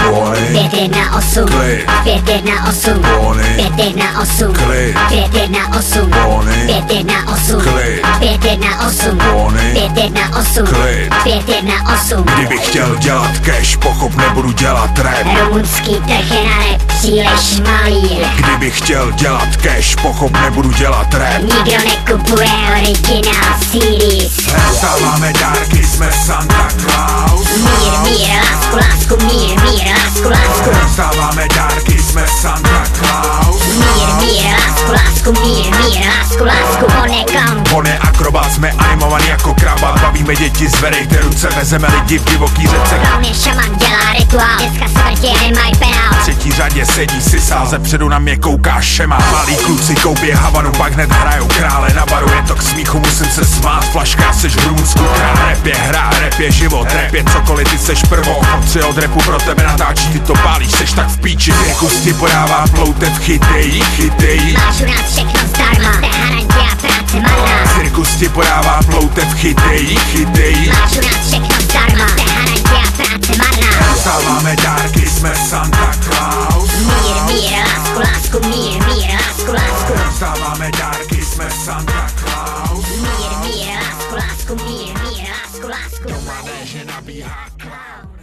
518 518 518 518 518 518 518 518. Kdybych chtěl dělat cash, pochop, nebudu dělat rap. Rumunský trh je na rap příliš malý. Kdybych chtěl dělat cash, pochop, nebudu dělat rap. Nikdo nekupuje originál series. Dostáváme dárky, jsme Santa Claus. Mír, lásku, lásku, mír, lásku, lásku. Dostáváme dárky, jsme Santa Claus. Mír, lásku, lásku, mír, lásku, lásku. On je clown, On je akrobat, jsme animovaný jako krabat. Bavíme děti, zvedejte ruce, vezeme lidi v divoký řece. clown je šaman, dělá rituál. Děcka se vrtě, nemají penál. V třetí řadě sedí sisál, zepředu na mě kouká šema. Malí kluci koupí Havanu, pak hned hrajou krále na baru. Je to k smíchu, musím se smát, flaška, seš v Rumunsku král. Rap je hra, rap je život, rap je cokoliv, ty seš prvo. Potři od rapu pro tebe natáčí, ty to pálíš, seš tak v píči. Cirkus ti podává ploutev, chytej. Máš u nás všechno zdarma, jste haranti a práce marná. Cirkus ti podává ploutev, chytej. Máš u nás všechno zdarma, jste haranti a práce marná. Dostáváme dárky, jsme Santa Claus. Mír, lásku, lásku, mír, lásku, lásku. Dostáváme dárky, jsme Santa Claus. Mír, lásku, lásku, mír, lásku, lásku. Mladé, že nabíhá clown.